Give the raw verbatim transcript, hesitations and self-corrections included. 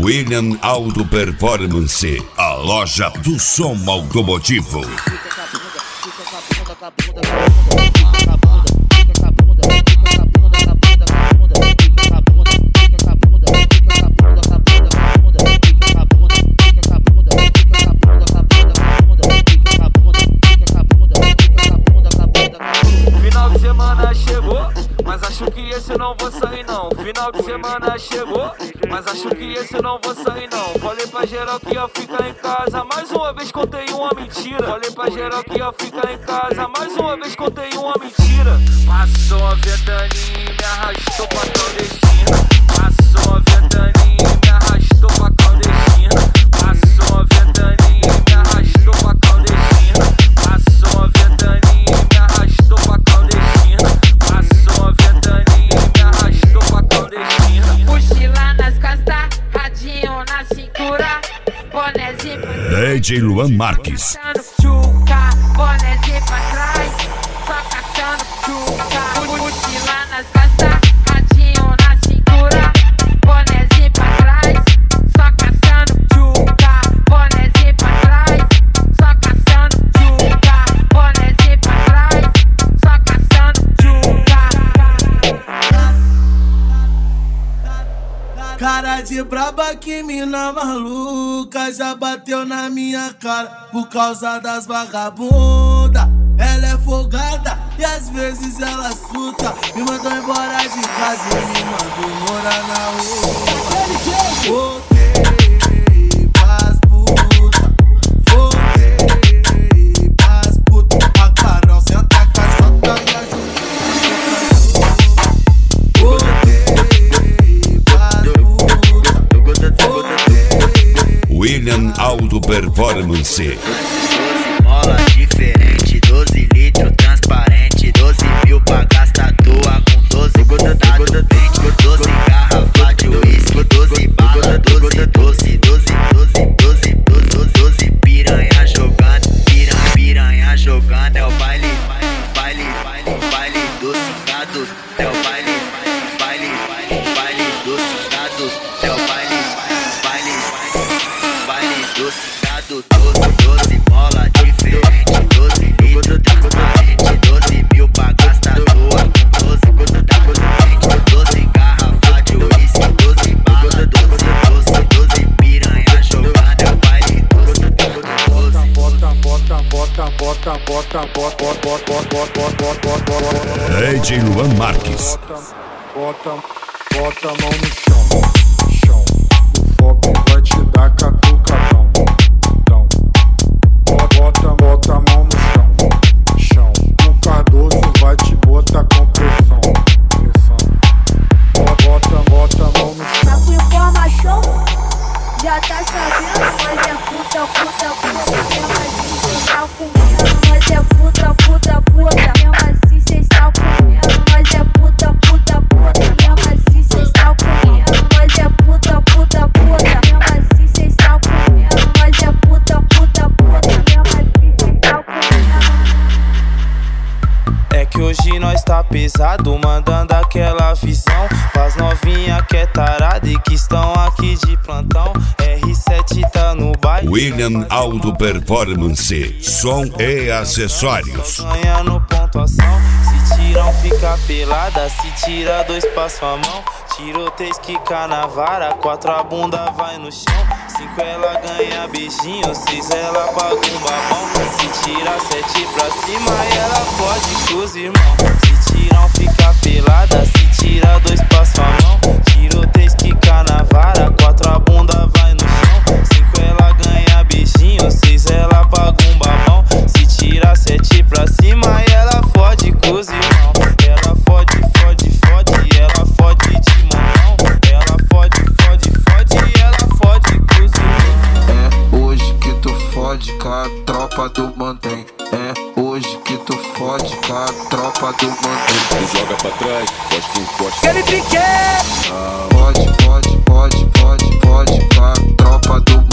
William Auto Performance, a loja do som automotivo. Final de semana chegou, mas acho que esse não vou sair não. Final de semana chegou, mas acho que esse não vou sair não. Falei pra geral que ia ficar em casa, mais uma vez contei uma mentira. Falei pra geral que ia ficar em casa, mais uma vez contei uma mentira. Passou a ventania e me arrastou pra clandestina. Passou a ventania e me arrastou pra clandestina. Passou a ventania e me arrastou pra clandestina. Passou a ventania e me arrastou pra clandestina. Passou a ventania e me arrastou pra clandestina. Mochila nas costas, radinho na cintura, bonézinho pra trás. D J Luan Marques. Chuca, bonézinho pra trás, só caçando chuca. Mochila nas costas, radinho na cintura, bonézinho pra trás, só caçando chuca. Bonézinho pra trás, só caçando chuca. Bonézinho pra trás, só caçando chuca. Cara de braba que mina maluca, já bateu na minha cara por causa das vagabunda. Ela é folgada e às vezes ela suta. Me mandou embora de casa e me mandou morar na rua. Voltei pras puta, voltei pras puta. A Carol senta com a Jota e a Jota. Voltei pras puta. William Auto Performance. doze mola diferente, doze litros transparente, doze mil pra gastar à toa com doze dado vente, doze garrafa de uísque, doze bala, doze doce, doze, doze, doze, doze, doze piranha jogando, piranha, piranha jogando, é o baile, baile, baile, baile docicado, é o baile, baile, baile, baile docicado, é o baile, baile, baile, baile docicado, doze, doze mola diferente, doze litros transparente, doze mil pra gastar à toa com doze dado vente, doze garrafa de uísque, doze bala, doze, doze, doze piranha jogando, é o baile doze, Bota, bota, bota, bota, bota, bota, bota, bota, bota, bota. D J Luan Marques. Bota, bota a mão no chão, chão. O foco vai te dar catucadão, então. Bota, bota a mão no chão, chão. O Cardoso vai te botar com pressão, pressão. Bota, bota a mão no Tá chão. com informação? Já tá sabendo, mas é puta, puta, puta. Mesmo assim cês tá comendo, mas é puta, puta, puta. Mesmo assim cês tá comendo, mas é puta, puta, puta. Mesmo assim cês tá comendo, mas é puta, puta, puta. Mesmo assim cês tá comendo, mas é puta, puta, puta. Mesmo assim cês tá comendo. É que hoje nós tá pesado, mandando aquela visão pras novinha que é tarada e que estão aqui de plantão. R sete tá no baile. William Auto Performance, som e acessórios. Ganhando pontuação. Se tiram, fica pelada. Se tira, dois passa a mão. Tiroteio, quica na vara. Quatro a bunda vai no chão. Cinco ela ganha beijinho. Seis ela paga um babão. Se tira, sete pra cima e ela fode com os irmãos. Se tiram, fica pelada. Se tira, dois passa a mão. Tiroteio, quica na vara. Quatro a bunda vai no chão. Cinco ela ganha beijinho. Seis ela paga um babão. Se tira, sete pra cima e ela fode com os irmãos. Ela fode, fode, fode. Ela fode de mão. Ela fode, fode, fode. E ela fode com os irmãos. É hoje que tu fode com a tropa do mantém. É hoje que tu fode com a tropa do mantém. Tu joga pra trás, posta em costa. Ele brinquedo. Pode, pode, pode, pode, pode com a tropa do